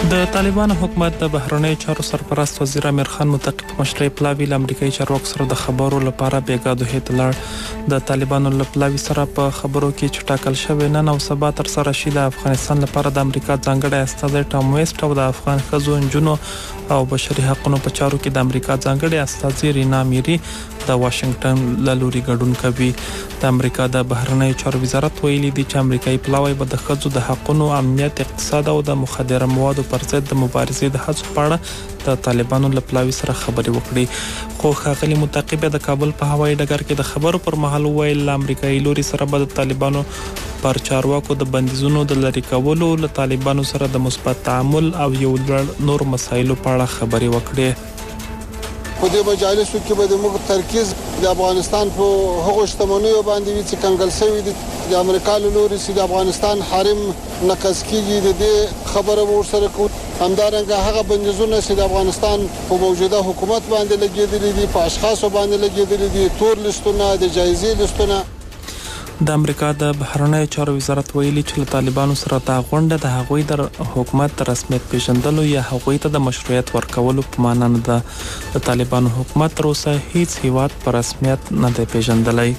د طالبانو حکومت د بهرنیو چارو سرپرست وزیر امیر خان متقی په مشرۍ پلاوي له امریکایي چارواکو سره د خبرو لپاره بیګا دوحې ته لاړ. د طالبانو له پلاوي سره په خبرو کې چې ټاکل شوی نن او سبا تر سره شي د افغانستان لپاره د امریکا ځانګړی استازی ټام ویسټ او د افغان ښځو نجونو او بشري حقوقو په چارو کې د امریکا ځانګړی استازی رینا میری د واشنگټن له لوري ګډون کوي. د امریکا د بهرنیو چارو وزارت ویلي دی چې امریکایي پلاوی به د ښځو د حقوقو، امنیت، اقتصاد او د مخدره موادو پر ضد د مبارزې د هڅو په اړه د طالبانو له پلاوي سره خبرې وکړي. خو ښاغلي متقی د کابل په هوایي ډګر کې د خبرو پر مهال ویل له امریکایي لوري سره به د طالبانو پر چارواکو د بندیزونو د لرې کولو، له طالبانو سره د مثبت تعامل او یو نور مسایلو په اړه خبرې وکړي. په دې مجالسو کې به د موږ ترکیز د افغانستان په هغو شتمنیو باندې وي چې کنګل شوي دي. د امریکا له لوري چې د افغانستان حریم نقض کیږي، د دې خبره به ورسره کوو. همدارنګه هغه بندیزونه چې د افغانستان په موجوده حکومت باندې لګېدلي دي، په اشخاصو باندې لګېدلي دي، تور لیستونه، د جایزې لیستونه. د امریکا د بهرنیو چارو وزارت ویلي چې له طالبانو سره دا غونډه د هغوی د حکومت د رسمیت پیژندلو یا هغوی ته د مشروعیت ورکولو په معنا نه ده. د طالبانو حکومت تر اوسه هیڅ هیواد په رسمیت نه دی پیژندلی.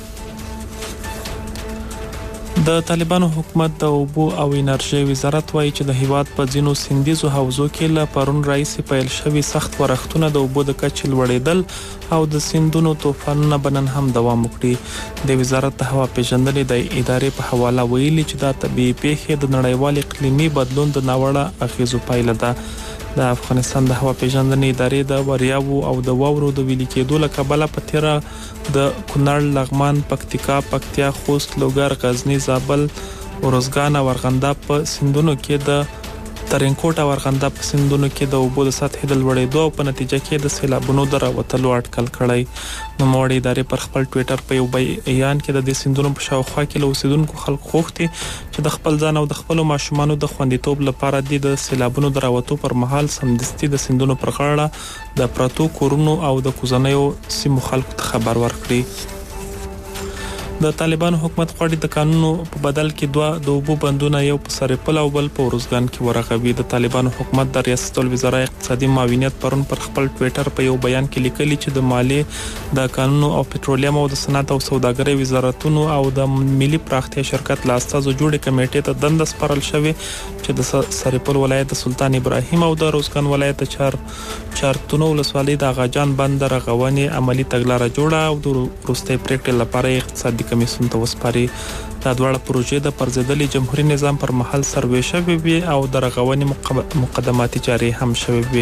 د طالبانو حکومت د اوبو او انرژي وزارت وایي چې د هیواد په ځینو سیندیزو حوزو کې له پرون راهیسې پیل شوي سخت ورښتونه د اوبو د کچې لوړېدل او د سیندونو طوفانونه به نن هم دوام وکړي. د وزارت د هوا پیژندنې د ادارې په حواله ویلي چې دا طبیعي پیښې د نړیوال اقلیمي بدلون د ناوړه اغیزو پایله ده. د افغانستان د هوا پیژندنې ادارې د وریاو او د واورو د ویلي کېدو له کبله په تیره د کونړ، لغمان، پکتیکا، پکتیا، خوست، لوګر، غزني، زابل، ارزګان او ارغنداب په سیندونو کې د ترینکوټ او ارغنداب په سیندونو کې د اوبو د سطحې د لوړېدو او په نتیجه کې د سیلابونو د راوتلو اټکل کړی. نوموړې ادارې پر خپل ټویټر په یو بیان کې د دې سیندونو په شاوخوا کې له اوسیدونکو خلکو غوښتي چې د خپل ځان او د خپلو ماشومانو د خوندیتوب لپاره د سیلابونو د راوتو پر مهال سمدستي د سیندونو پر غاړه د پرتو کورونو او د کوزنیو سیمو خلکو ته خبر ورکړي. د طالبانو حکومت غواړي د قانونو په بدل کې دوه د اوبو بندونه، یو په سرپل او بل په ارزګان کې ورغوي. د طالبانو حکومت د ریاست الوزرا اقتصادي معاونیت پرون پر خپل ټویټر په یو بیان کې لیکلي چې د مالیې، د قانونو او پټرولیم او د صنعت او سوداګرۍ وزارتونو او د ملي پراختیا شرکت له استازو جوړې کمیټې ته دنده سپارل شوې چې د سرپل ولایت د سلطان ابراهیم او د ارزګان ولایت د چارتونو ولسوالۍ د اغاجان بند رغونې عملی تګلاره جوړه او د وروستۍ پریکړې لپاره اقتصادي کمیسیون ته وسپاري. دا دواړه پروژې د پرځېدلي جمهوریت نظام پر مهال سروې شوې وي او د رغونې مقدماتي چارې هم شوې وي.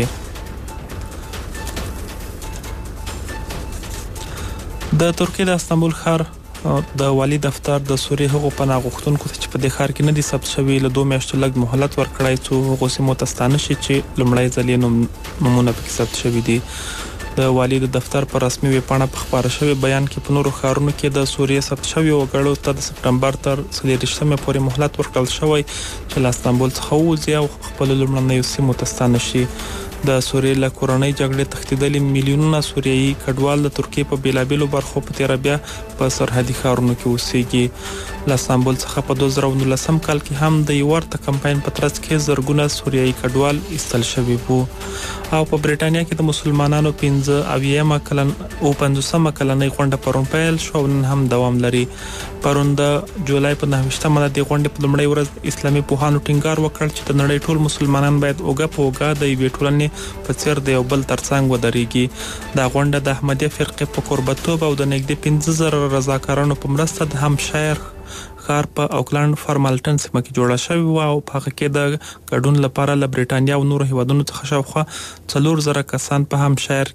د ترکیې د استانبول ښار د والی دفتر د سوریې هغو پناه غوښتونکو ته چې په دې ښار کې نه دي ثبت شوي له 2 میاشتو لږ مهلت ورکړی څو هغو سیمو ته ستانه شي چې لومړی ځل یې نومونه پکې ثبت شوي دي. د والی د دفتر پر رسمي ویبپاڼه په خپاره شوی بیان کې په نورو ښارونو کې د سوریې ثبت شوي وګړو ته د سپټمبر تر 23 پورې مهلت ورکړل شوی چې له استانبول څخه ووځي او خپل لومړنیو سیمو ته ستانه شي. د سوریې له کورنۍ جګړې تښتېدلي میلیونونه سوریایي کډوال د ترکیې په بیلابیلو برخو په تیره بیا په سرحدي ښارونو کې اوسېږي. له استانبول څخه په 2019 کال کې هم د یو ورته کمپاین په ترڅ کې زرګونه سوریایي کډوال ایستل شوي وو. او په بریټانیا کې د مسلمانانو 50 کلنۍ غونډه پرون پیل شو او نن هم دوام لري. پرون د جولای په 9مه د غونډې په لومړۍ ورځ اسلامي پوهانو ټینګار وکړ چې د نړۍ ټول مسلمانان باید اوګه په اوګه د یوې ټولنې په څیر د یو بل ترڅنګ ودرېږي. دا غونډه د احمدیه فرقې په کوربتوب او د نږدې 15,000 رضاکارانو په مرسته د همشایر ښار په اوکلند فارمالټن سیمه کې جوړه شوې وه او په هغه کې د ګډون لپاره له بریټانیا او نورو هیوادونو څخه شاوخوا 4,000 کسان په همشایر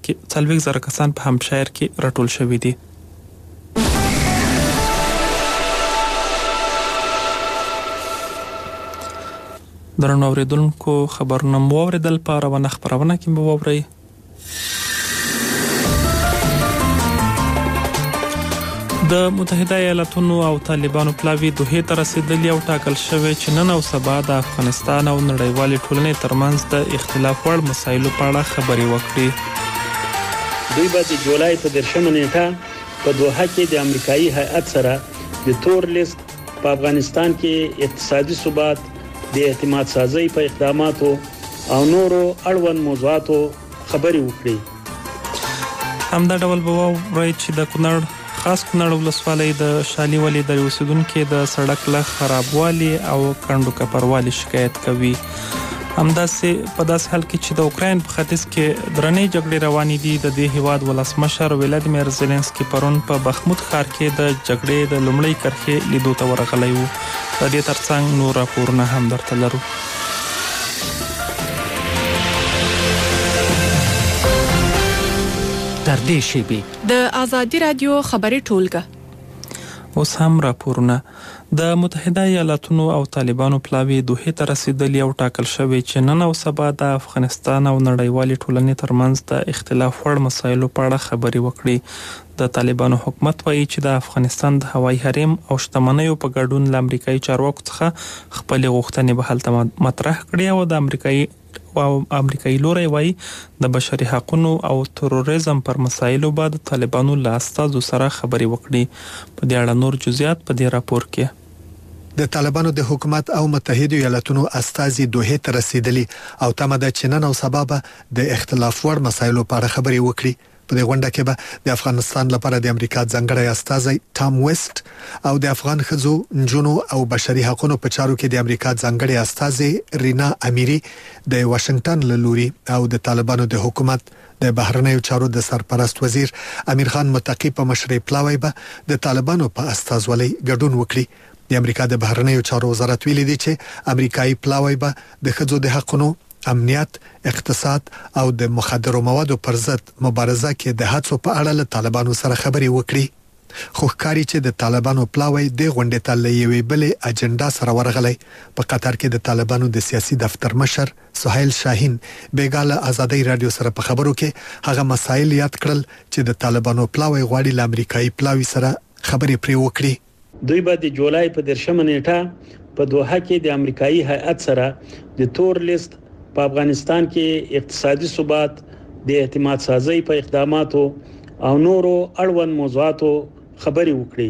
کې راټول شوي دي. درنو اوریدونکو، خبرونه مو واوریدل. په روانه خبرونه کې مو واورئ. د متحده ایالاتونو او طالبانو پلاوي دوحې ته رسیدلی او ټاکل شوی چې نن او سبا د افغانستان او نړیوالې ټولنې ترمنځ د اختلاف وړ مسایلو په اړه خبرې وکړي. دوی به د جولای په 10 نیټه په دوحه کې د امریکایي هیئت سره د تور لیست په افغانستان کې اقتصادي ثبات، د اعتماد سازي په اقداماتو او نورو اړوند موضوعاتو خبري وکړي. همدا ډول به وایي چې د کونړ خاص کونړ ولسوالۍ د شالي ولې د اوسیدونکو د سړک له خرابوالي او کندو کپروالي شکایت کوي. همداسې په داسې حال کې چې د اوکراین په ختیځ کې درنې جګړې روانې دي، د دې هیواد ولسمشر ولادیمیر زيلنسکي پرون په بخمود ښار کې د جګړې د لومړۍ کرښې لیدو ته ورغلی و. د دې ترڅنګ نور راپورونه هم درته لرو. در دې شیبې د آزادي رادیو خبري ټولګه. اوس هم راپورونه. د متحده ایالاتونو او طالبانو پلاوی دوحې ته رسیدلی او ټاکل شوی چې نن او سبا د افغانستان او نړیوالې ټولنې ترمنځ د اختلاف وړ مسایلو په اړه خبرې وکړي. د طالبانو حکومت وایي چې د افغانستان د هوایي حریم او شتمنیو په ګډون له امریکایي چارواکو څخه خپل غوښتنې به هلته مطرح کړي او د امریکایي لوري وایي د بشري حقوقو او تروریزم پر مسایلو باندې طالبانو له استازو سره خبرې وکړي. په دې اړه نور جزئیات په دې راپور کې. د طالبانو د حکومت او متحده ایالاتونو استازي دوحې ته رسیدلی او تمه ده چې نن او سبا به د اختلاف وړ مسایلو په اړه خبرې وکړي. په دې غونډه کې به د افغانستان لپاره د امریکا ځانګړی استازی ټام ویسټ او د افغان ښځو، نجونو او بشري حقوقو په چارو کې د امریکا ځانګړی استازی رینا امیری د واشنگټن له لوري او د طالبانو د حکومت د بهرنیو چارو د سرپرست وزیر امیر خان متقی په مشرۍ پلاوی به د طالبانو په استازولۍ ګډون وکړي. د امریکا د بهرنیو چارو وزارت ویلي دی چې امریکایي پلاوی به د ښځو د حقوقو، امنیت، اقتصاد او د مخدرو موادو پر ضد مبارزه کې د هڅو په اړه له طالبانو سره خبرې وکړي. خو ښکاري چې د طالبانو پلاوی د غونډې ته له یوې بلې اجنډا سره ورغلی. په قطر کې د طالبانو د سیاسي دفتر مشر سهیل شاهین بیګاله آزادۍ رادیو سره په خبرو کې هغه مسایل یاد کړل چې د طالبانو پلاوی غواړي له امریکایي پلاوی سره خبرې پرې وکړي. دوی به د جولای په 13 نیټه په دوحه کې د امریکایي هیئت سره د تور لیست په افغانستان کې اقتصادي ثبات، د اعتماد سازي په اقداماتو او نورو اړوند موضوعاتو خبرې وکړي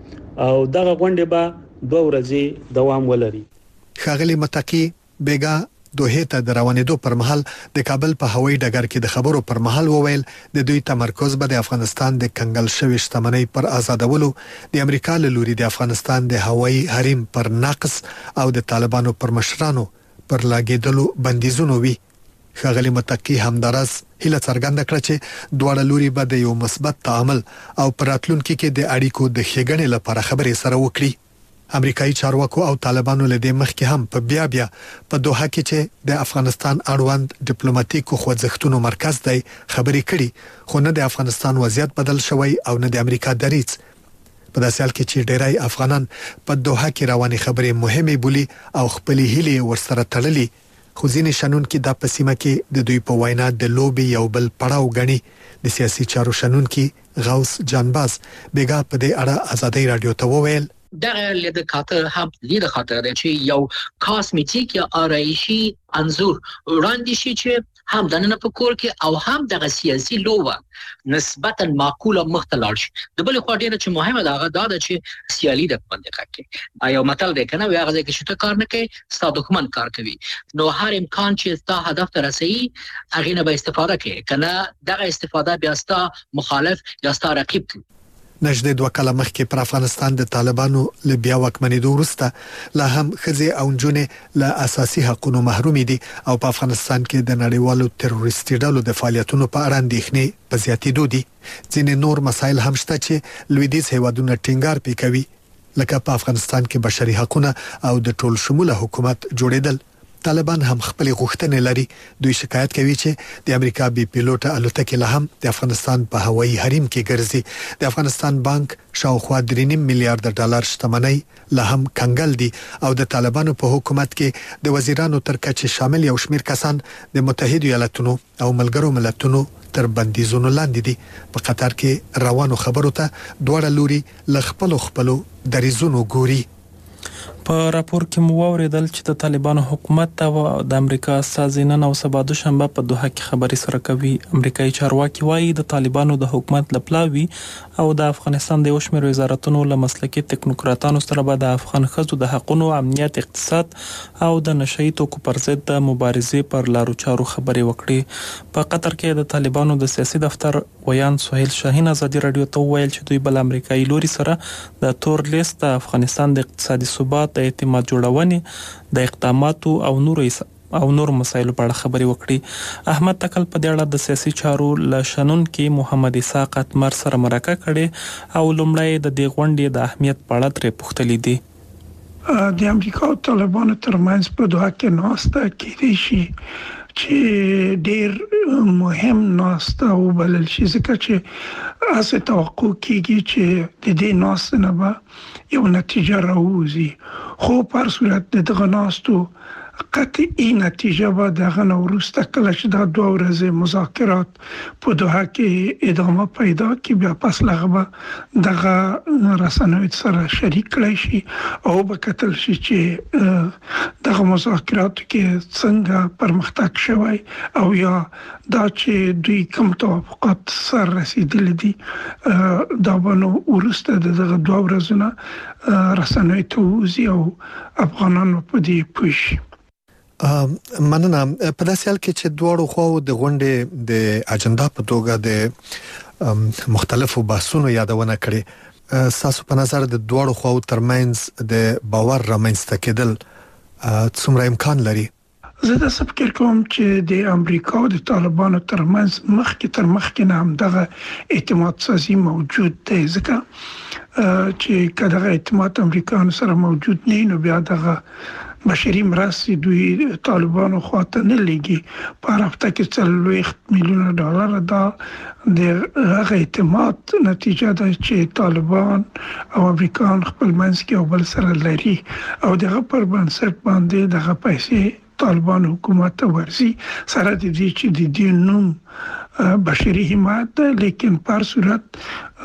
او دغه غونډه به 2 ورځې دوام ولري. ښاغلي متقی بیګا دوحه ته د روانېدو پر مهال د کابل په هوایي ډګر کې د خبرو پر مهال وویل د دوی تمرکز به د افغانستان د کنګل شوی شتمنۍ پر آزادولو، د امریکا له لوري د افغانستان د هوایي حریم پر نقص او د طالبانو پر مشرانو پر لاګېدلو بندیزونو وي. ښاغلي متقی همدارس هیله څرګنده کړه چې دواړه لوري به د یو مثبت تعامل او پراتلونکو کې د اړیکو د ښېګڼې لپاره خبرې سره وکړي. امریکایي چارواکو او طالبانو له دې مخکې هم په بیا په دوحه کې چې د افغانستان اړوند ډیپلوماټیکو خوځښتونو مرکز دی خبرې کړي، خو نه د افغانستان وضعیت بدل شوی او نه د امریکا دریځ. په داسې حال کې چې ډېری افغانان په دوحه کې روانې خبرې مهمه بولي او خپلې هیلې ورسره تړلي، خو ځینې شنونکي دا په سیمه کې د دوی په وینا د لوبي یو بل پړاو غني. د سیاسي چارو شنونکي غوث جانباز بیګا په دې اړه آزادۍ رادیو ته وویل دغه لید خاطر هم لید خاطر دی چې یو کاسمیټیک یا آرایشي انزور وړاندې شي چې هم دنه په کور کې او هم د سیاسي لوبه نسبتا معقوله مختلف شي. د بل خو ډیره چې مهمه ده هغه دا چې سیالي د منطقه کې ایو مطلب دی کنه هغه چې شته کار نه کوي ستاسو دښمن کار کوي، نو هر امکان چې ستاسو هدف ته رسېږي هغه نه به استفاده کوي کنه دغه استفاده بیا ستاسو مخالف یا ستاسو رقیب کوي. نږدې 2 کاله مخکې پر افغانستان د طالبانو له بیا واکمنېدو وروسته لا هم ښځې او نجونې له اساسي حقوقو محروم دي او په افغانستان کې د نړیوالو تروریستي ډلو د فعالیتونو په اړه اندېښنې په زیاتېدو دي. ځینې نور مسایل هم شته چې لویدیځ هیوادونه ټینګار پې کوي، لکه په افغانستان کې بشري حقوقو او د ټول شموله حکومت جوړېدل. طالبان هم خپل غوښتنې لري. دوی شکایت کوي چې د امریکا بي پیلوټه الوتکې له هم د افغانستان په هوایي حریم کې ګرځي. د افغانستان بانک شاوخوا 3.5 میلیارډ ډالر شتمنۍ له هم کنګل دي او د طالبانو په حکومت کې د وزیرانو تر کچې شامل یو شمېر کسان د متحده ایالاتونو او ملګرو ملتونو تر بندیزونو لاندې دي. په قطر کې روانو خبرو ته دواړه لوري له خپلو دریځونو ګوري. په راپور کې مو واوریدل چې د طالبانو حکومت او د امریکا استازي نن او سبا دوشنبه په دوحه کې خبري سره کوي. امریکایي چارواکي وایي د طالبانو د حکومت لپلاوي او د افغانستان د وشمیر وزارتونو له مسلکي ټکنوکراتانو سره به د افغان ښځو د حقوقو، امنیت، اقتصاد او د نشئی توکو پر ضد د مبارزې پر لارو چارو خبري وکړي. په قطر کې د طالبانو د سیاسي دفتر ویان سهیل شاهین ازادي رادیو ته ویل چې دوی بل امریکایي لوري سره د تور لیست د افغانستان د اقتصادي ثبات، د اعتماد جوړونې، د اقداماتو او نور مسایلو په اړه خبري وکړي. احمد تکل په دې اړه د سیاسي چارو له شنن کې محمد اسحاق اتمر سره مرکه کړي او لومړی د دې غونډې د اهمیت په اړه ترې پوښتلي دي. د امریکا او طالبانو ترمنځ په دوحه کې ناسته کېدای شي چې ډېر مهم ناسته وبلل شي، ځکه چې اسه توقع کېږي چې د دې ناسته نه به یو نتیجه راوځي، خو په صورت دغه ناستو قطعي نتیجه به دغه وروسته کله چې دا 2 ورځې مذاکرات په دوحه کې ادامه پیدا کړي، بیا پس لغه به دغه رسنوي سره شریک کړي شي او به کتل شي چې دغه مذاکرات کې څنګه پرمختګ شوی او یا دا چې دوی کوم توافقات سره رسیدلي دي دا به وروسته دغه 2 ورځې رسنوي ته وځي او افغانانو په دې پوه شي. مننه. په داسې حال کې چې دواړو خواو د غونډې د اجنډا په توګه د مختلفو بحثونو یادونه کړې، تاسو په نظر د دواړو خواو ترمنځ د باور رامنځته کېدل څومره امکان لري؟ زه د فکر کوم چې د امریکا او د طالبانو ترمنځ مخکې نه هم دغه اعتماد سازي موجود دی، ځکه چې کله اعتماد امریکایانو سره موجود نه نو بیا دغه بشري مرستې دوی طالبانو خواته نه لګي. په هفته کې $40 میلیون دا د هغه اعتماد نتیجه ده چې طالبان او امریکایان خپل منځ کې او بل سره لري او دغه پر بنسټ باندې دغه پیسې طالبان حکومت ته ورسي، سره د دې چې د دې نوم بشري حمایت ده، لیکن پر صورت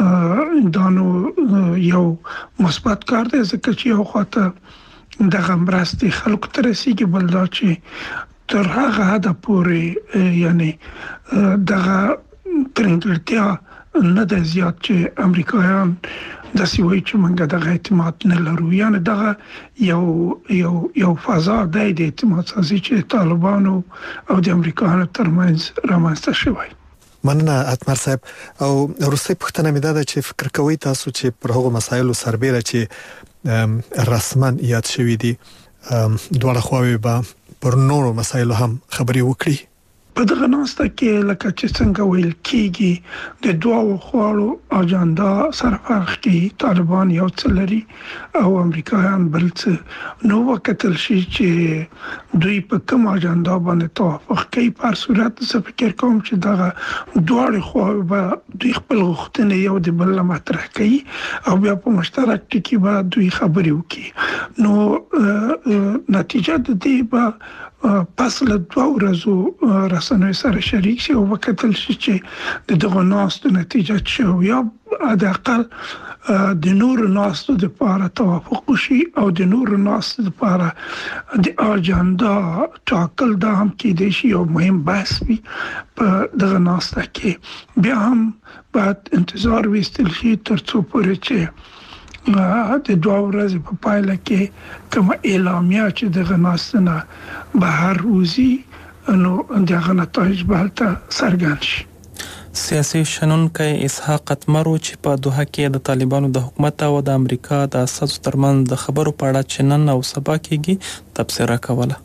دانو یو مثبت کار دی، ځکه چې یو خواته دغه مرستې خلکو ته رسیږي، بل دا چې تر هغه حده پورې یعنی دغه ترنګلتیا نه ده زیات چې امریکایان د سیوي چې موږ دغه اعتماد نه لرو، یعنی دغه یو فضا د اعتماد سازي چې طالبانو او د امریکایانو ترمنځ رامنځته شوی. مننه اتمر صاحب. او روسي پښتنه مې ده چې فکر کوي تاسو چې پر هغو مسایلو سربېره چې رسمن یاد شوی دي دواړه خواوې به پر نورو مسایلو هم خبري وکړي. په دغه ناسته کې لکه چې څنګه ویل کېږي د دوه خواړو اجنډا سره فرق کوي، طالبان یو څه لري او امریکایان بل څه، نو وکتل شي چې دوی په کوم اجنډا باندې توافق کوي. په صورت څه فکر کوم چې دغه دوه خواوې به دوی خپل غوښتنې یو د بل مطرح کوي او بیا په مشترک ټکي به دوی خبرې وکړي. نو نتیجه د دې به پس له 2 ورځو رسنوي سره شریک شي او وکتل شي چې دغه ناستو نتیجه شو یا د اقل د نور ناستو د لپاره توافق شي او د نور ناستو لپاره د اجنډا ټاکل دا هم کېدای شي یو مهم بحث وي په دغه ناسته کې. بیا هم باید انتظار وستل شي تر څو پورې چې د 2 ورځې په پایله کې کوم اعلامیه چې دغه ناستنه بهر وځي نو دغه نتایج به ته څرګند شي. سیاسي شنونکی اسحاق اتمر چې په دوحه کې د طالبانو د حکومت او د امریکا د اساسو ترمنځ د خبرو په اړه چې نن او سبا کېږي تبصره کوله.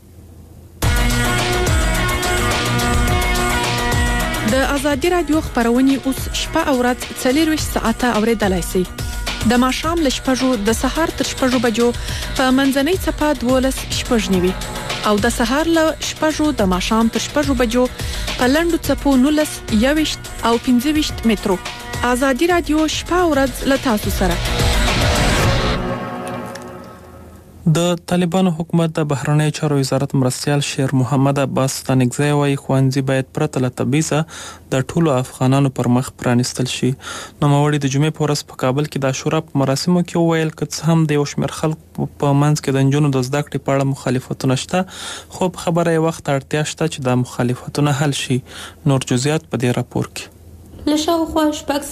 د ازادي رادیو خبرونه اوس شپه او ورځ 24 ساعته اوریدلای شئ. د ماښام له 6 د سهار تر 6 بجو په منځنۍ څپه 12 نیوي او د سهار له 6 د ماښام تر 6 بجو په لنډو څپو 19 21 او 25 مترو. ازادي رادیو شپه او ورځ له تاسو سره. د طالبانو حکومت د بهرنی چارو وزارت مرستیال شیر محمد عباس ستانکزی وايي ښوونځي باید پرته له تبعیضه د ټولو افغانانو پر مخ پرانیستل شي. نوموړي د جمعې په ورځ په کابل کې د عاشورا په مراسمو کې وویل که څه هم د یو شمېر خلکو په منځ کې د نجونو د زده کړې په اړه مخالفتونه شته، خو په خبره یې وخت اړتیا شته چې د مخالفتونه حل شي. نور جزئیات په دې راپور کې. له شاوخوا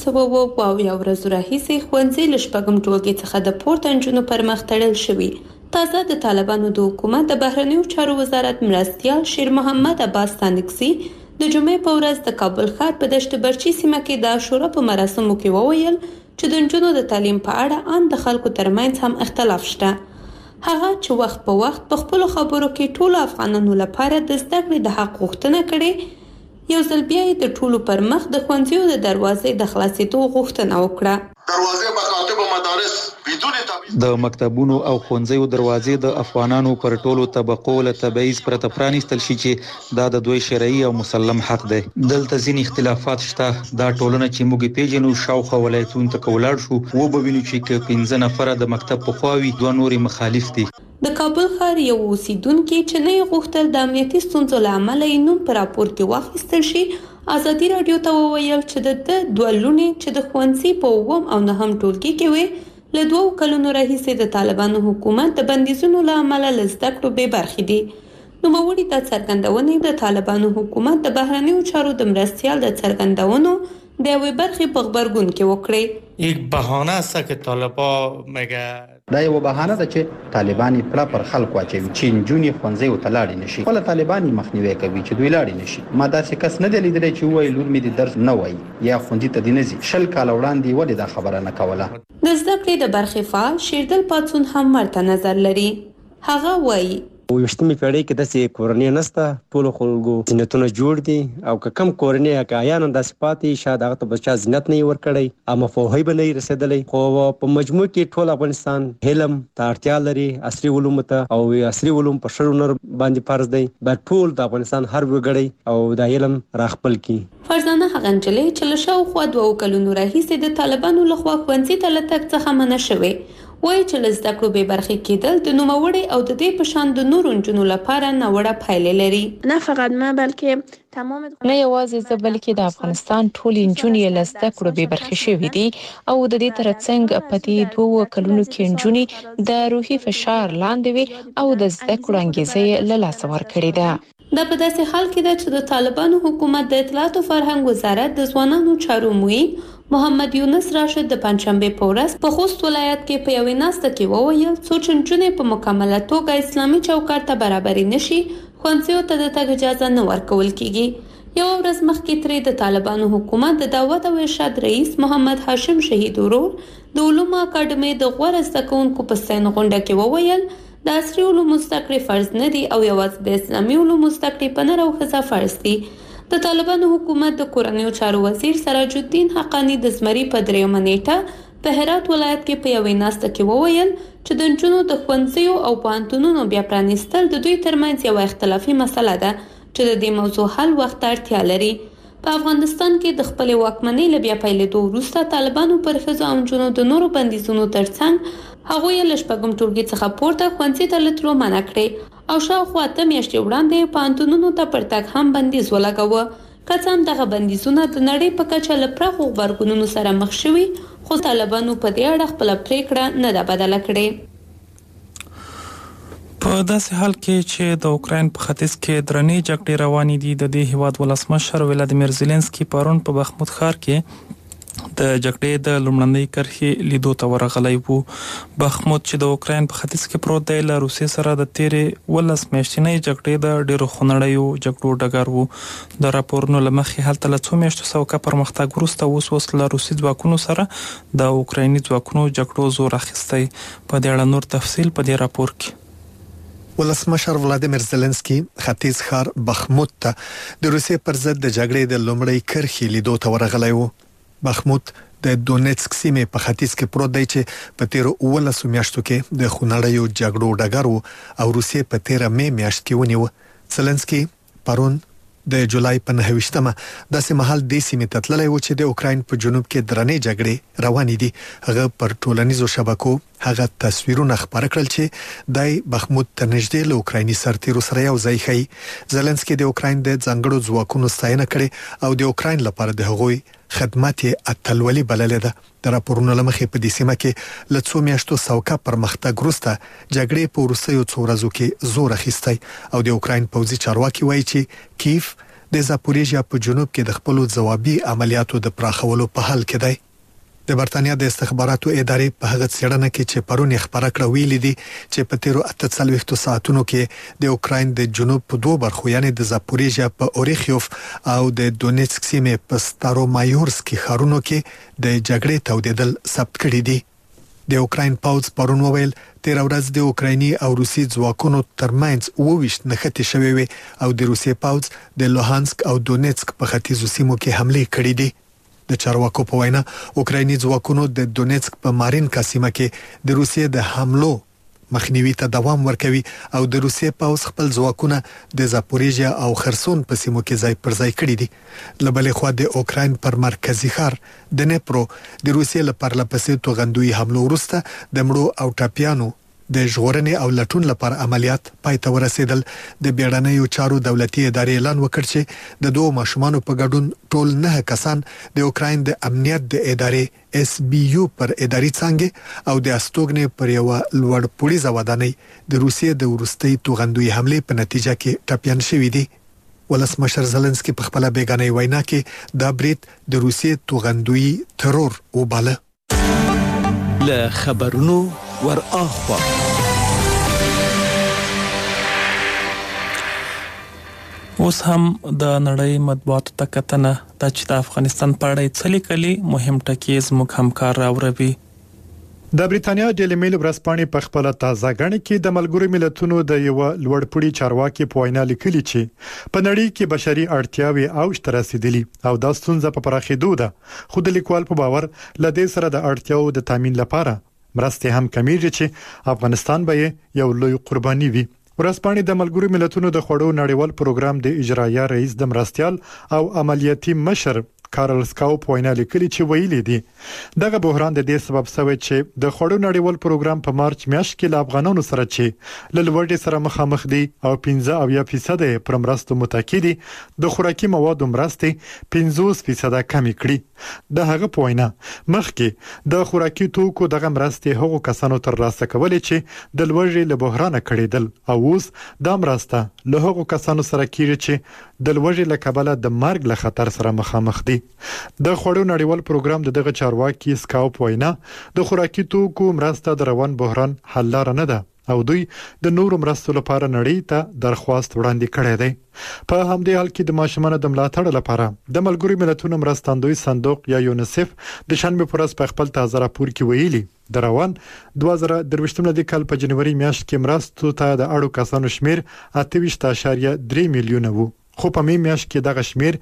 600 ورځو راهیسې ښوونځي له شپږم ټولګي څخه د پورته نجونو پر مخ تړل شوي. تازه د طالبانو د حکومت د بهرنیو چارو وزارت مرستیال شیر محمد عباس ستانکزی د جمعې په ورځ د کابل ښار په دشت برچي سیمه کې د عاشورا په مراسمو کې وویل چې د نجونو د تعلیم په اړه ان د خلکو ترمنځ هم اختلاف شته. هغه چې وخت په وخت په خپلو خبرو کې ټولو افغانانو لپاره د زده کړې د حق غوښتنه کړې، یو ځل بیا د ټولو پر مخ د ښوونځیو د دروازې د خلاصېدو غوښتنه وکړه. دروازې مکاتب و مدارس بدون د مکتبونو او ښوونځیو دروازې د افغانانو پر ټولو طبقو له تبعیض پرته پرانیستل شي چې دا د دوی شرعي او مسلم حق دی. دلته ځینې اختلافات شته. دا ټولنه چې موږ پیژنو شاوخوا ولایتونو ته ولاړ شو وبوینو چې 15 نفره د مکتب په خواوي 2 نورې مخالف دي. د کابل ښار یو اوسیدونکو چې نه غوښتل د امنیتي ستونزو له امله یې نوم په راپور کې واخیستل شي، ازادي رادیو ته وویل چې د دوه لونې چې د ښوونځي په 9 او 9 ټولګي کې وي له 2 کلونو راهیسې د طالبانو حکومت د بندیزونو له امله له زده کړو بې برخې دي. نوموړي د څرګندونې د طالبانو حکومت د بهرنیو چارو د مرستیال د څرګندونو د یوې برخې په خبرګون کې وکړې. یک بهانه است که طالبان میگه دا یو بهانه ده چې طالبان پلا پر خلکو اچوي چې نجونې ښوونځي ته لاړې نشي. خپل طالبان مخنیوي کوي چې دوی لاړې نشي. ما داسې کس نه دی لیدلی چې وایي لور مې د درس نه وایي یا ښوونځي ته دی نه ځي. 20 کاله وړاندې ولې دا خبره نه کوله. د زده کړې د برخې فعال شیردل پاتسون هم ورته نظر لري. هغه وایي 20مې پیړۍ کې داسې کورنۍ نشته، ټول خلکو زینتونه جوړ دي او که کم کورنۍ احیانا داسې پاتې شاید هغه ته بچا زینت نه ورکړي اما فوهي به نه رسیدلی. خو په مجموع کې ټول افغانستان علم ته اړتیا لري، عصري علوم ته، او عصري علوم په شرو نر باندې فرض دی. باید ټول د افغانستان هر وګړی او د علم راخپل کړي. فرزانه هغه نجلۍ چې له شاوخوا 2 کلونو راهیسې د طالبانو لخوا ښوونځي ته له تګ څخه منع شوې، وایي چې له زده کړو بې برخې کېدل د نوموړې او د دې په شان د نورو نجونو لپاره ناوړه پایلې لري. نه فقط ما بلکې تمام نه یوازې زه بلکې د افغانستان ټولې نجونې له زده کړو بې برخې شوې دي او د دې ترڅنګ په دې 2 کلونو کې نجونې د روحي فشار لاندې وي او د زده کړو انګیزه له لاسه ورکړې ده. دا په داسې حال کې ده چې د طالبانو حکومت د اطلاعات او فرهنګ وزارت د ځوانانو چارو معین محمد یونس راشد د پنځشنبه په ورځ په خوست ولایت کې په یوې ناسته کې وویل څو چې نجونې په مکمله توګه اسلامي چوکاټ ته برابرې نشي ښوونځیو ته د تګ اجازه نه ورکول کیږي. یو ورځ مخکې ترې د طالبانو حکومت د دعوت او ارشاد رئیس محمد هاشم شهید ورور د علومو اکاډمۍ د غوره زده کوونکو په ستاینه غونډه کې وویل د عصري علومو زده کړې فرض نه دي او یوازې د اسلامي علومو زده کړې په نر او ښځه فرض دي. د طالبانو حکومت د کورنیو چارو وزیر سراج الدین حقانی د زمري په 3 نیټه په هرات ولایت کې په یوې ناسته کې وویل چې د نجونو د ښوونځیو او پوهنتونونو بیا پرانیستل د دوی ترمنځ یو اختلافي مسله ده چې د دې موضوع حل وخت اړتیا لري. په افغانستان کې د خپل واکمنۍ له بیا پیلېدو وروسته طالبانو پر ښځو او نجونو د نورو بندیزونو ترڅنګ هغوی له شپږم ټولګي څخه پورته ښوونځي ته له تلو منع کړې او شاوخوا 8 میاشتې وړاندې پوهنتونونو ته پر تګ هم بندیز ولګاوه. که څه هم دغه بندیزونه د نړۍ په کچه له پراخو غبرګونونو سره مخ شوي، خو طالبانو په دې اړه خپله پریکړه نه ده بدله کړې. په داسې حال کې چې د اوکراین په ختیځ کې درنې جګړې روانې دي، د دې هیواد ولسمشر ولادیمیر زيلنسکي پرون په بخمود ښار کې د جګړې د لومړنۍ کرښې لیدو ته ورغلی وو. بخمود چې د اوکراین په ختیځ کې پروت دی له روسیې سره د تیرې 12 میاشتنۍ جګړې د ډیرو خونړیو جګړو ډګر وو. د راپورونو له مخې هلته له 2 میاشتو سوکه پرمختګ وروسته اوس له روسي ځواکونو سره د اوکرایني ځواکونو جګړو زور اخیستی. په دې اړه نور تفصیل په دې راپور کې. ولسمشر ولادیمیر زيلنسکي ختیځ ښار بخمود ته د روسیې پر ضد د جګړې د لومړۍ کرښې لیدو ته ورغلی وو. بخمود د دونیتسک سیمې په ختیځ کې پروت دی چې په تیرو 12 میاشتو کې د خونړیو جګړو ډګر وو او روسیې په 13 می میاشت کې ونیو. زيلنسکي پرون د جولای په 9مه داسې مهال د سیمې ته تللی و چې د اوکراین په جنوب کې درنې جګړې روانې دي. هغه پر ټولنیزو شبکو هغه تصویرونه خپاره کړل چې دای بخمود ته نږدې له اوکرایني سرتیرو سره یو ځای ښیي. زلنسکي د اوکراین د ځانګړو ځواکونو ستاینه کړې او د اوکراین لپاره د هغوی خدمات اتلولي بللې ده. د راپورونو لمخې په دې سیمه کې له څو میاشتو سوکه پرمختګ وروسته جګړې په وروستیو څو ورځو کې زور اخیستی او د اوکراین پوځي چارواکي وایي چې کیف د زاپوریژیا په جنوب کې د خپلو ځوابي عملیاتو د پراخولو په حال کې دی. د برتانیا د استخباراتو ادارې په هغه څېړنه کې چې پرون خبره کړه ویلي دي چې په تیرو 48 ساعتونو کې د اوکراین د جنوب په دوه برخو یعنی د زاپوریژیا په اوریخیوف او د دونیتسک سیمې په ستارومایورسکي ښارونو کې د جګړې تودېدل ثبت کړي دي. د اوکراین پوځ پرون وویل تیر ورځ د اوکرایني او روسي ځواکونو ترمنځ 22 نښتې شوې وي او د روسي پوځ د لوهانسک او دونیتسک په ختیځو سیمو کې حمله کړې دي. د چارواکو په وینا اوکرایني ځواکونو د دونیتسک په مارینکا سیمه کې د روسیې د حملو مخنیوي ته دوام ورکوي او د روسیې پوځ خپل ځواکونه د زاپوریژیا او خرسون په سیمو کې ځای پر ځای کړي دي. له بلې خوا د اوکراین پر مرکزي ښار د نیپرو د روسیې له پرله پسې توغندوي حملو وروسته د مړو او ټپیانو د ژغورنې او لټون لپاره عملیات پای ته ورسېدل. د بیړنیو چارو دولتي ادارې اعلان وکړ چې د دوه ماشومانو په ګډون ټول 9 کسان د اوکراین د امنیت د ادارې SBU پر اداري څانګې او د استوګنې پر یو لوړ پوړیزه ودانۍ د روسیې د وروستي توغندوي حملې په نتیجه کې ټپیان شوي دي. ولسمشر زلنسکي په خپل بیگانه وینا کې دا برید د روسیې توغندوي ترور وباله. له خبرونو ور اخوا اوس هم د نړۍ مطبوعاتو ته کتنه د چې د افغانستان په اړه څه لیکلي مهم ټکي زموږ همکار راوړي. د بریتانیا ډیلی میل ورځپاڼې په خپل تازه غړي کې د ملګرو ملتونو د یو لوړپوړي چارواکي په وینا لیکلي چې په نړۍ کې بشري اړتیاوې اوج ته رسیدلي او دا ستونزه په پراخېدو ده. خو د لیکوال په باور لدې سره د اړتیاو د تامین لپاره مرستې هم کمیږي چې افغانستان به یو لوی قرباني وي. ورځپاڼې د ملګرو ملتونو د خوړو نړیوال پروګرام د اجرایه رئیس د مرستيال او عملیاتي مشر کارل سکاو په وینا لیکلي چې ویلي دي دغه بحران د دې سبب شوی چې د خوړو نړیوال پروګرام په مارچ میاشت کې له افغانانو سره چې له لوړې سره مخامخ دي او 15% پر مرستو متکی دي د خوراکي موادو مرستې 50% کمی کړي. د هغه په وینا مخکې د خوراکي توکو دغه مرستې هغو کسانو تر لاسه کولې چې د لوړې له بحران کړیدل او اوس د مرسته له هغو کسانو سره کیږي چې د لوړې له کبله د مرګ له خطر سره مخامخ دي. د خوړو نړیوال پروګرام دغه چارواکي سکاو په وینا د خوراکي توکو مرسته د روان بحران حل لار نه ده او دوی د نورو مرستو لپاره نړۍ ته درخواست وړاندې کړی دی. په همدې حال کې د ماشومانو د ملاتړ لپاره د ملګرو ملتونو مرستندوی صندوق یا یونیسف د شنبه پر ورځ په خپل تازه راپور کې ویلي د روان 2023 کال په جنوري میاشت کې مرستو ته د اړو کسانو شمیر 28.3 میلیونه وو. خو په می میاشت کې دغه شمیر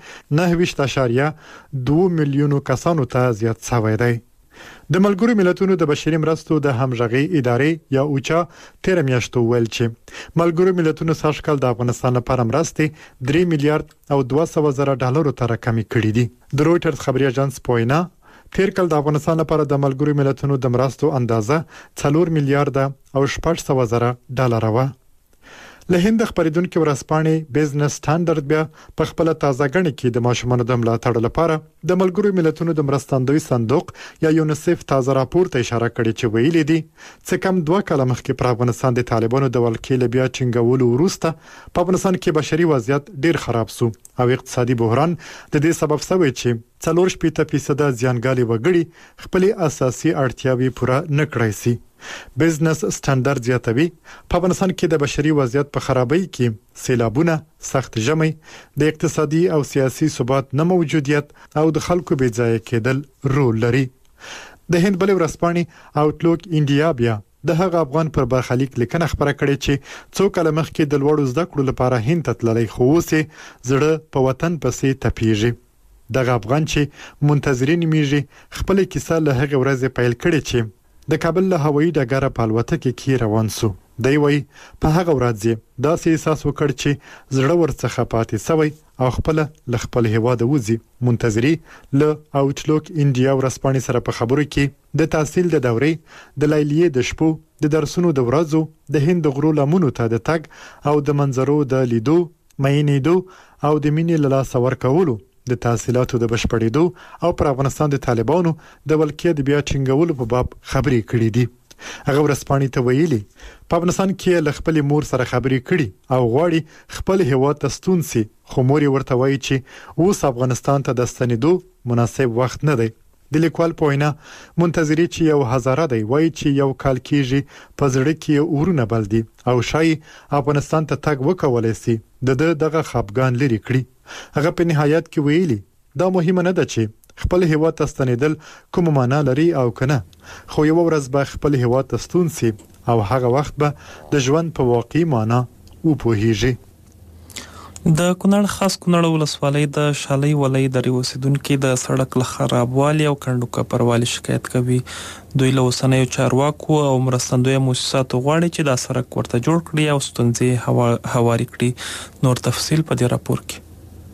9.2 میلیونو کسانو ته زیات شوی دی. د ملګرو ملتونو د بشري مرستو د همغږي ادارې یا اوچا 13 میاشتو ویل چې ملګرو ملتونو سږ کال د افغانستان لپاره مرستې 3 میلیارډ او 200 زره ډالر ته راکمې کړې دي. د رويټرز خبري اژانس په وینا تیر کال د افغانستان لپاره د ملګرو ملتونو د مرستو اندازه 4 میلیارډ او 600 زره ډالر و. له هند خبرېدونکو ورځپاڼې بزنس سټانډرډ بیا په خپل تازه غړي کې د ماشومانو د ملاتړ لپاره د ملګرو ملتونو د مرستندوی صندوق یا یونیسف تازه راپور ته اشاره کړې چې ویلي دي چې کم 2 کال مخکې پر افغانستان د طالبانو د ولکې له بیا چنګولو وروسته په افغانستان کې بشري وضعیت ډیر خراب شو او اقتصادي بحران د دې سبب شوی چې 40% زیانګالي وګړي خپل اساسي اړتیاوې پوره نه کړای شي. بزنس سټانډرډ زیاتوي په افغانستان کې د بشري وضعیت په خرابۍ کې سیلابونه، سخت ژمي، د اقتصادي او سیاسي ثبات نه موجودیت او د خلکو بې ځای کېدل رول لري. د هند بلې ورځپاڼې آوټلوک انډیا بیا د هغه افغان پر برخلیک لیکنه خبره کړې چې څو کال مخکې د لوړو زده کړو لپاره هند ته تللی خو اوس زړه په وطن پسې تپیږي. دغه افغان چې منتظرین میږي خپل کیسه له هغه ورځې پیل کړې چې د کابل له هوایي ډګر په الوتکه کې روان شو. دی وی په هغه ورځ داسې احساس وکړ چې زړه ورڅخه پاتې سوی او خپل هیواد وځي. منتظری له آوټلوک انډیا ورځپاڼې سره په خبرو کې د تحصیل د دورې د لیلیې د شپو د درسونو د ورځو د هند غرو لمنو ته د تګ او د منظرو د لیدو مینېدو او د مینې له لاسه ورکولو د تحصیلاتو د بشپړېدو او پر افغانستان د طالبانو د ولکې د بیا ټینګولو په باب خبرې کړې دي. هغه ورځپاڼې ته ویلي په افغانستان کې له خپل مور سره خبرې کړي او غواړي خپل هیواد ته ستون سي، خو مور ورته وایي چې اوس افغانستان ته د ستنېدو مناسب وخت نه دی. د لیکوال په وینا منتظری چې یو هزاره دی وایي چې یو کال کېږي په زړه کې اورونه بل دي او شاید افغانستان ته تګ وکولای سي دغه خپګان لري کړي. هغه په نهایت کې ویلي دا مهمه نه ده چې خپل هیواد ته ستنېدل کوم معنا لري او کنه، خو یو ورځ به خپل هیواد ته ستون سي او هغه وخت به د ژوند په واقعي معنا وپوهیږي. د کونړ خاص کونړ ولسوالۍ د شالۍ ولای د اوسیدونکو د سړک له خرابوالي او کندو کپروالي شکایت کوي. دوی له اوسنیو چارواکو او مرستندوی مؤسساتو غواړي چې دا سړک ورته جوړ کړي او ستونزې هواري کړي. نور تفصیل په دې راپور کې.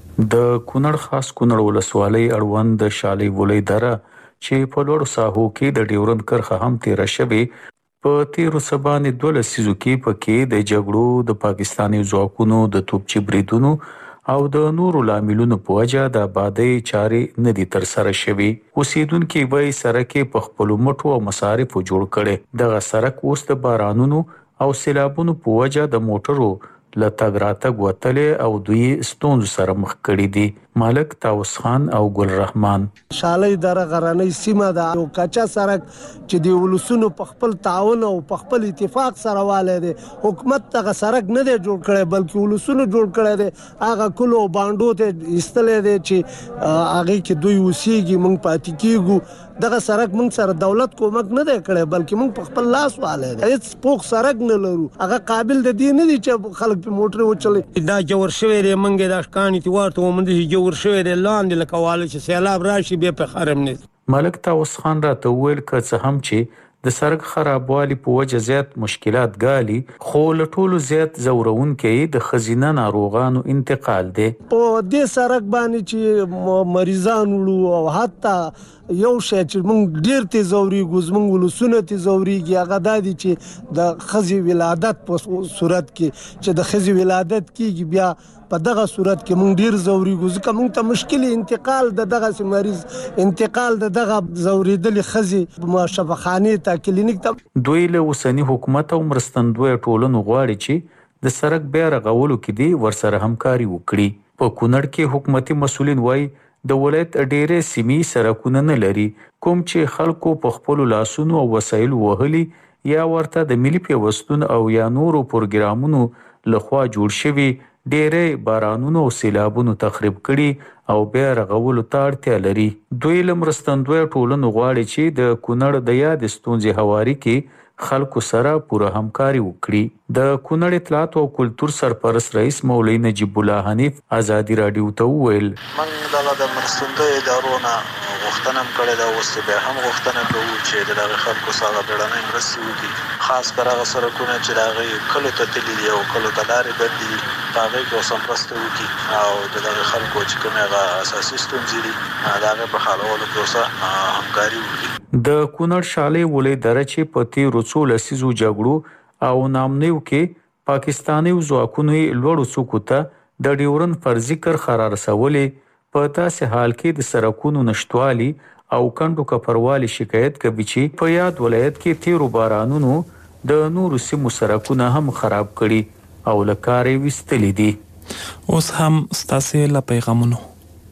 د کونړ خاص کونړ ولسوالۍ اړوند د شالۍ ولای دره چې په لوړو ساحو کې د ډیورند کرښه هم تیر شوی په تیرو سبانې 12 لسیزو کې پکې د جګړو د پاکستاني ځواکونو د توپچي بریدونو او د نورو لاملونو په وجه د آبادی چارې نه دي تر سره شوي. اوسیدونکو وایي سړک په خپل مټو او مصارفو جوړ کړي. دغه سړک اوس د بارانونو او سیلابونو په وجه د موټرو لتګ راتګ وتلې او دوی ستونزو سره مخ کړي دي. مالک تاوس خان او ګل رحمان شالۍ دره غرنۍ سیمه ده او کچا سړک چې د ولسونو په خپل تعاون او په خپل اتفاق سره والي دي. حکومت ته سړک نه دی جوړ کړی بلکې ولسونو جوړ کړی دی. هغه کلو باندو ته استلې دي چې هغه کې دوی وسیږي مونږ پاتې کیږو. دغه سړک مونږ سره دولت کومک نه دی کړی بلکې مونږ په خپل لاس والي دي. هیڅ پوخ سړک نه لرو. هغه قابل د دې نه دي چې خلک په موټر وچلي. دا جوړ شوی دی مونږ د ښکانی تی ورته ومنځي ورشوي د لاندې لکواله چې سیلاب راشي به په خرم نه. ملک تاوس خان راته ویل که څه هم چې د سړک خرابوالي په وجه زیات مشکلات ګالي، خو له ټولو زیات زورونکې د خزینه ناروغانو انتقال دی. په دې سړک باندې چې مریضان وړو او حتی یو شی چې موږ ډیر تیزوري ګوزمنګ ولسونه تیزوريږي هغه دادي چې د خزي ولادت په صورت کې چې د خزي ولادت کیږي بیا په دغه صورت کې موږ ډیر زوري ګوزکه موږ ته مشکل انتقال دغه مریض انتقال دغه زوریدل خزي شفاخانه ته کلینیک ته. دوی له اوسنی حکومت او مرستندوی ټولنو غواړي چې د سړک بیا رغولو کې دی ورسره همکاري وکړي. په کونړ کې حکومتي مسؤلین وایي د ولایت ډېرې سیمې سړکونه نه لري کوم چې خلکو په خپل لاسونو او وسایل وهلي یا ورته د ملي پیوستون او یا نورو پروګرامونو لخوا جوړ شوي ډېرې بارانونو او سیلابونو تخریب کړي او بیا رغولو ته اړتیا لري. دوی له مرستندوی ټولنو غواړي چې د کونړ د یاد ستونزې هواري کې خلکو سره پوره همکاري وکړي. د کونړ اطلاعات او کلتور سرپرست رئیس مولوی نجیب الله حنیف ازادي رادیو ته وویل موږ د مرستندوی ادارو نه غوښتنه کړې ده اوس به هم غوښتنه کوو چې د خلکو سره بیړنۍ مرستې وکړي، خاص کر هغه سړکونه چې د هغې کلو ته تللي دي او کلو ته لارې بندې دي په هغې کې اوس هم مرسته وکړي او د دغه خلکو چې کومې هغه اساسي ستونزې دي د هغې په حلولو کې اوس همکاري وکړي. د کونړ شالۍ ولای دره چې په تیرو څو لسیزو جګړو او نامنیو کې پاکستاني ځواکونو لوړو څوکو ته د ډیورن فرضي کرښه رارسولې په داسې حال کې د سړکونو نشټوالي او کندو کپروالي شکایت کوي چې په یاد ولایت کې تیرو بارانونو د نورو سیمو سړکونه هم خراب کړي او له کارې ویستلي دي. اوس هم ستاسې له پیغامونو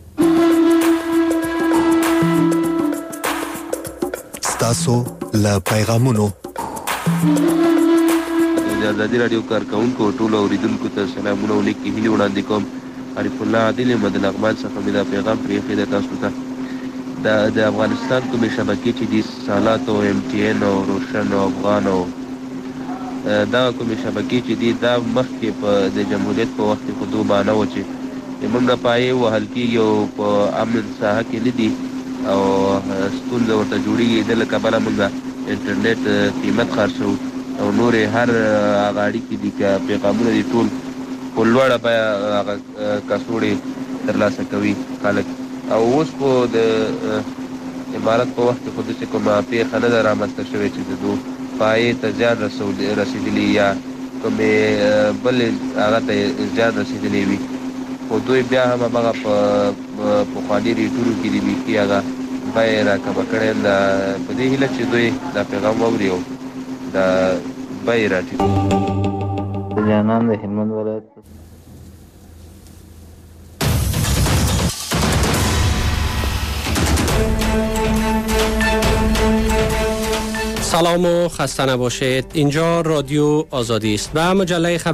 تاسو له پیغامونو د ازادي رادیو کارکونکو ټول اوریدونکو ته سلامونه او نیکی هیلې وړاندې کوم. عارف الله عادل مدن اقبال څخه مې دا پیغام پرېښی دی تاسو ته. د افغانستان کومې شبکې چې دي سالات او MTN او روشن او افغان او دغه کومې شبکې چې دي دا مخکې په د جمهوریت په وخت کې خو دومره نه وه چې موږ پایې وهل کېږي او په امن ساحه کې نه دي او ستونزه ورته جوړېږي. د له کبله موږ انټرنیټ قیمت خرڅوو او نور هر غاړي کې دي که پیغامونه دي ټول په لوړه بیا کڅوړې ترلاسه کوي خلک. او اوس خو د امارت په وخت کې خو داسې کومه پیښه نه ده رامنځته شوې چې د دو پایې ته زیان رسېدلي یا کومې بل هغه ته زیان رسېدلی وي، خو دوی بیا هم همغه په پخواني ریټونو کې دي بیخي هغه بیې راکمه کړې ده په دې هیله چې دوی دا پیغام واوري او دا بیې راټیټ. جانان د هلمند ولایت سلام و خسته نباشید. اینجا رادیو آزادی است و مجله خبر